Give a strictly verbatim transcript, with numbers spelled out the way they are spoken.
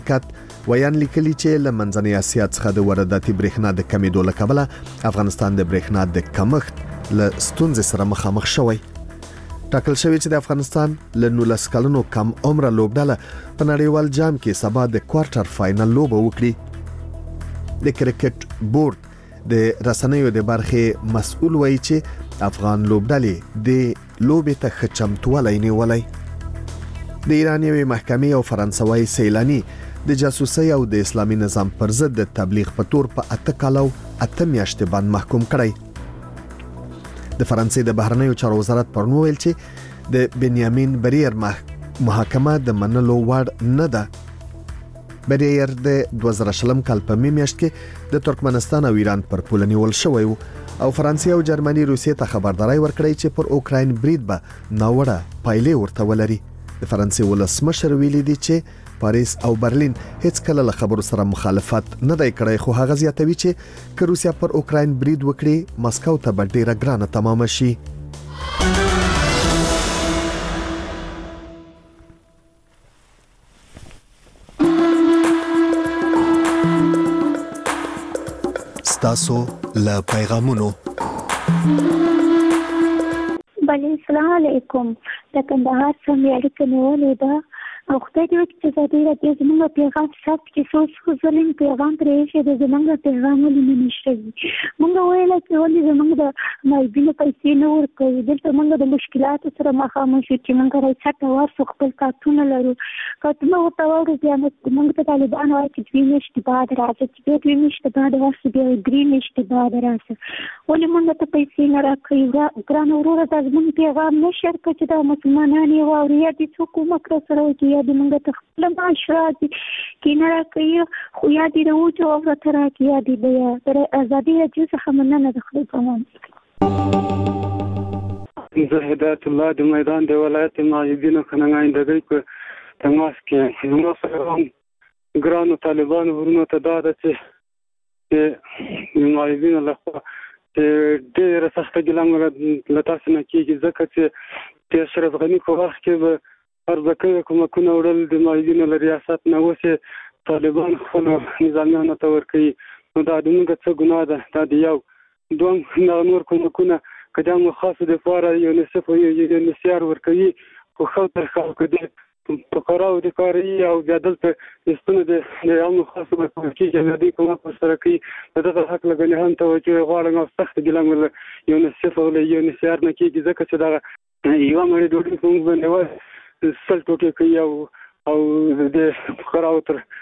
کات ویان لیکلي چې له منځنۍ اسیا څخه د وارداتي برېښنا د کمیدو له کبله افغانستان د برېښنا د کمښت له ستونزې سره مخامخ شوی. ټاکل شوی چې د افغانستان له نولس کلنو کم عمره لوبډله په نړیوال جام کې سبا د کوارټر فاینل لوبه وکړي. د کرکټ بورډ د رسنیو د برخې مسؤل وایي چې افغان لوبډلې د لوبې ته ښه چمتووالی نیولی. د ایران یوې محکمې او فرانسوي سیلاني د جاسوسۍ او د اسلامي نظام پر ضد د تبلیغ په تور په اته کالو اته میاشتې باندې محکوم کړی. د فرانسې د بهرنیو چارو وزارت پرون ویل چې د بنیامین بریر محاکمه د منلو وړ نه ده. بریر د دوه زره شلم کال په می میاشت کې د ترکمنستان او ایران پر پوله نیول شوی و او فرانسې او جرمني روسیې ته خبرداري ورکړی چې پر اوکراین برید به ناوړه پایلې ورته ولري. د فرانسې ولسمشر ویلي دی چې پاریس او برلین هیڅ کله له خبرو سره مخالفت نه دی کړی، خو هغه زیاتوي چې که روسیا پر اوکراین برید وکړي مسکو ته به ډیره ګرانه تمامه شي. ستاسو له پیغامونو بله السلام علیکم. د کندهار څخه اړیکه نیولې ده او خدای دې وکړي چې زه ډېره دې زموږ پیغام ثبت چې څو څو ځلې پیغام پرې ایښی دی، زموږ پیغام ولې نه نشوي. موږ ویله چې ولې زموږ د معیبینو پیسې نه ورکوي. دلته موږ د مشکلاتو سره مخامخ یو چې موږ راڅټه ورسو خپل کارتونه لرو. کارتونه ورته واورو بیا موږ ته طالبان وایي چې دوې میاشتې بعد راځه، چې بیا دوې میاشتې بعد ورسو بیا درې میاشتې بعد راسه. ولې موږ ته پیسې نه راکوي؟ ګرانه وروره دا زموږ پیغام نه شیر کړه چې دا مسلمانان یې واوري، یا دې څوک کومک راسره وکړي، یا دې موږ ته خپله معاش راځي کې نه راکوي، خو یا دې د وچو ورته راکړي، یا دې بیا تر ازادي راډیو څخه مننه د خدای په امان. زه هدایت الله د میدان د ولایت معیبینو نمایندګۍ په تماس کې زما سره هم ګرانو طالبانو ورونو ته دا ده چې د معیبینو لخوا چې ډېره سخته ګیله له تاسو نه کېږي، ځکه چې د اشرف غني په وخت کې به ارزکوي کومکونه وړل د معیبینو له ریاست نه، اوس یې طالبان خپلو نظامیانو ته ورکوي. نو دا د موږ څه ګناه ده؟ دا د یو دوم نور کومکونه که دا مو خاصو دپاره یونیسف او یونیسیار ورکوي، خو ښه تر خلکو د فقراو د کاري او بیا دلته د ستونو د عامو خاصو به کول کېږي، بیا دوی کومک ورسره کوي. د دغه حق له ګنې هم توجه غواړم او سخته ګیله مې له یونیسف او له یونیسیار نه کېږي، ځکه چې دغه یوه مړۍ ډوډۍ په موږ باندې سل ټوټې کوي او او د فقراو تر